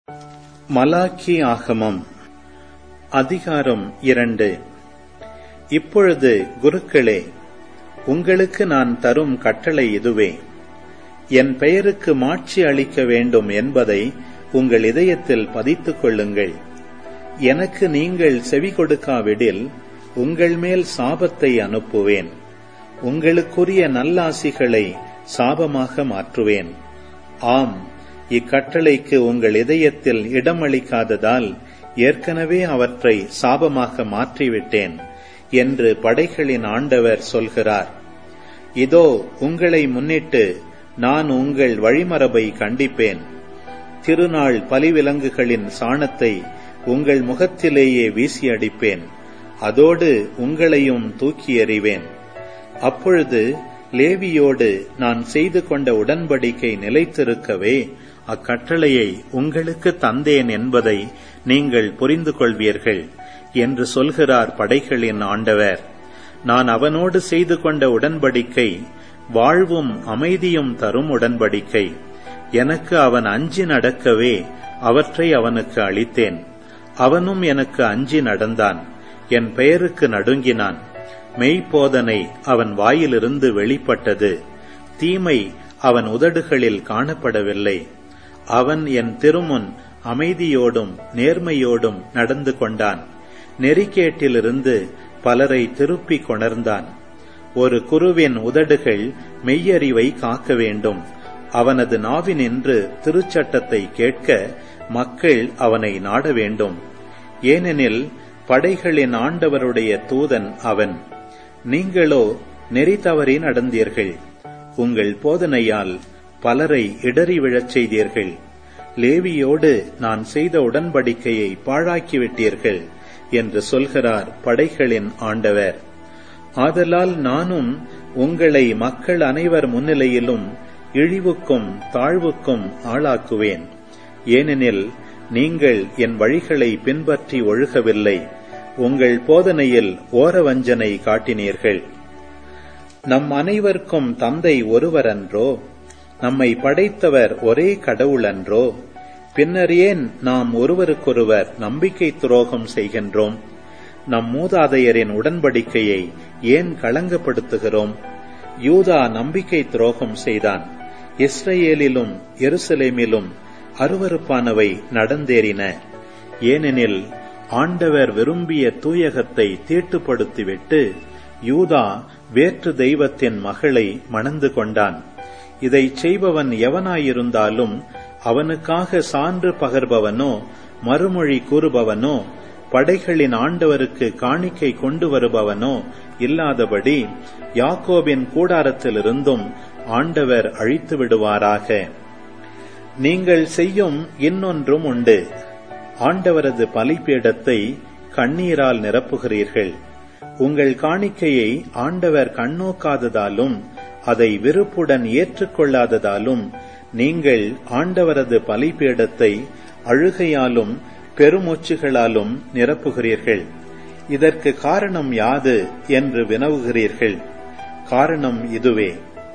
Malachi ஆகமம் அதிகாரம் 2. இப்பொழுது குருக்களே, உங்களுக்கு நான் தரும் கட்டளை இதுவே. என் பெயருக்கு மாட்சி அளிக்க வேண்டும் என்பதை உங்கள் இதயத்தில் பதித்துக் கொள்ளுங்கள். எனக்கு நீங்கள் செவி கொடுக்காவிடில் உங்கள் மேல் சாபத்தை அனுப்புவேன். உங்களுக்குரிய நல்லாசிகளை சாபமாக மாற்றுவேன். ஆம், இக்கட்டளைக்கு உங்கள் இதயத்தில் இடமளிக்காததால் ஏற்கனவே அவற்றை சாபமாக மாற்றிவிட்டேன் என்று படைகளின் ஆண்டவர் சொல்கிறார். இதோ, உங்களை முன்னிட்டு நான் உங்கள் வழிமரபை கண்டிப்பேன். திருநாள் பலிவிலங்குகளின் சாணத்தை உங்கள் முகத்திலேயே வீசி அடிப்பேன். அதோடு உங்களையும் தூக்கி எறிவேன். அப்பொழுது லேவியோடு நான் செய்து கொண்ட உடன்படிக்கை நிலைத்திருக்கவே அக்கட்டளையை உங்களுக்கு தந்தேன் என்பதை நீங்கள் புரிந்து கொள்வீர்கள் என்று சொல்கிறார் படைகளின் ஆண்டவர். நான் அவனோடு செய்து கொண்ட உடன்படிக்கை வாழ்வும் அமைதியும் தரும் உடன்படிக்கை. எனக்கு அவன் அஞ்சி நடக்கவே அவற்றை அவனுக்கு அளித்தேன். அவனும் எனக்கு அஞ்சி நடந்தான். என் பெயருக்கு நடுங்கினான். மெய்ப்போதனை அவன் வாயிலிருந்து வெளிப்பட்டது. தீமை அவன் உதடுகளில் காணப்படவில்லை. அவன் என் திருமுன் அமைதியோடும் நேர்மையோடும் நடந்து கொண்டான். நெறிக்கேட்டிலிருந்து பலரை திருப்பிக் கொணர்ந்தான். ஒரு குருவின் உதடுகள் மெய்யறிவை காக்க வேண்டும். அவனது நாவினின்று திருச்சட்டத்தை கேட்க மக்கள் அவனை நாட வேண்டும். ஏனெனில் படைகளின் ஆண்டவருடைய தூதன் அவன். நீங்களோ நெறி தவறி நடந்தீர்கள். உங்கள் போதனையால் பலரை இடறி விழச் செய்தீர்கள். லேவியோடு நான் செய்த உடன்படிக்கையை பாழாக்கிவிட்டீர்கள் என்று சொல்கிறார் படைகளின் ஆண்டவர். ஆதலால் நானும் உங்களை மக்கள் அனைவர் முன்னிலையிலும் இழிவுக்கும் தாழ்வுக்கும் ஆளாக்குவேன். ஏனெனில் நீங்கள் என் வழிகளை பின்பற்றி ஒழுகவில்லை. உங்கள் போதனையில் ஓரவஞ்சனை காட்டினீர்கள். நம் அனைவருக்கும் தந்தை ஒருவரன்றோ? நம்மை படைத்தவர் ஒரே கடவுளன்றோ? பின்னர் ஏன் நாம் ஒருவருக்கொருவர் நம்பிக்கை துரோகம் செய்கின்றோம்? நம் மூதாதையரின் உடன்படிக்கையை ஏன் களங்கப்படுத்துகிறோம்? யூதா நம்பிக்கை துரோகம் செய்தான். இஸ்ரேலிலும் எருசலேமிலும் அருவருப்பானவை நடந்தேறின. ஏனெனில் ஆண்டவர் விரும்பிய தூயகத்தை தீட்டுப்படுத்திவிட்டு யூதா வேற்று தெய்வத்தின் மகளை மணந்து கொண்டான். இதை செய்பவன் எவனாயிருந்தாலும் அவனுக்காக சான்று பகர்பவனோ மறுமொழி கூறுபவனோ படைகளின் ஆண்டவருக்கு காணிக்கை கொண்டு வருபவனோ இல்லாதபடி யாக்கோபின் கூடாரத்திலிருந்தும் ஆண்டவர் அழித்து விடுவாராக. நீங்கள் செய்யும் இன்னொன்றும் உண்டு. ஆண்டவரது பலிபீடத்தை கண்ணீரால் நிரப்புகிறீர்கள். உங்கள் காணிக்கையை ஆண்டவர் கண்ணோக்காததாலும் அதை விருப்புடன் ஏற்றுக்கொள்ளாததாலும் நீங்கள் ஆண்டவரது பலிபீடத்தை அழுகையாலும் பெருமூச்சுகளாலும் நிரப்புகிறீர்கள். இதற்கு காரணம் யாது என்று வினவுகிறீர்கள். காரணம் இதுவே: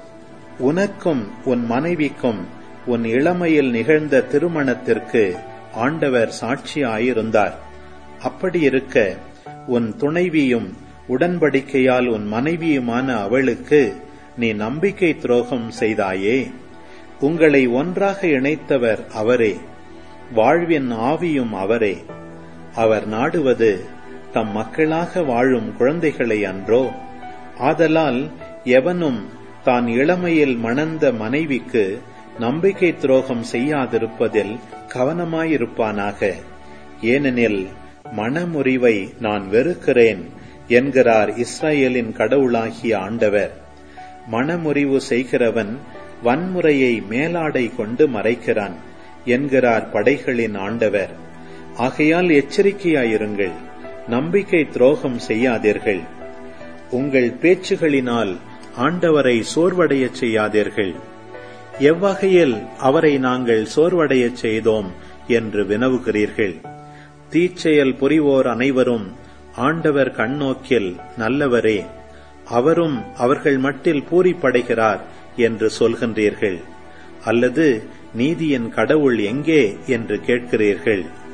உனக்கும் உன் மனைவிக்கும் உன் இளமையில் நிகழ்ந்த திருமணத்திற்கு ஆண்டவர் சாட்சியாயிருந்தார். அப்படியிருக்க உன் துணைவியும் உடன்படிக்கையால் உன் மனைவியுமான அவளுக்கு நீ நம்பிக்கை துரோகம் செய்தாயே. உங்களை ஒன்றாக இணைத்தவர் அவரே. வாழ்வின் ஆவியும் அவரே. அவர் நாடுவது தம் மக்களாக வாழும் குழந்தைகளை அன்றோ? ஆதலால் எவனும் தான் இளமையில் மணந்த மனைவிக்கு நம்பிக்கை துரோகம் செய்யாதிருப்பதில் கவனமாயிருப்பானாக. ஏனெனில் மனமுறிவை நான் வெறுக்கிறேன் என்கிறார் இஸ்ரேலின் கடவுளாகிய ஆண்டவர். மனமுறிவு செய்கிறவன் வன்முறையை மேலாடை கொண்டு மறைக்கிறான் என்கிறார் படைகளின் ஆண்டவர். ஆகையால் எச்சரிக்கையாயிருங்கள். நம்பிக்கை துரோகம் செய்யாதீர்கள். உங்கள் பேச்சுகளினால் ஆண்டவரை சோர்வடையச் செய்யாதீர்கள். எவ்வகையில் அவரை நாங்கள் சோர்வடையச் செய்தோம் என்று வினவுகிறீர்கள். தீச்செயல் புரிவோர் அனைவரும் ஆண்டவர் கண்ணோக்கில் நல்லவரே, அவரும் அவர்கள் மட்டில் பூரிப்படைகிறார் என்று சொல்கின்றீர்கள். அல்லது நீதியின் கடவுள் எங்கே என்று கேட்கிறீர்கள்.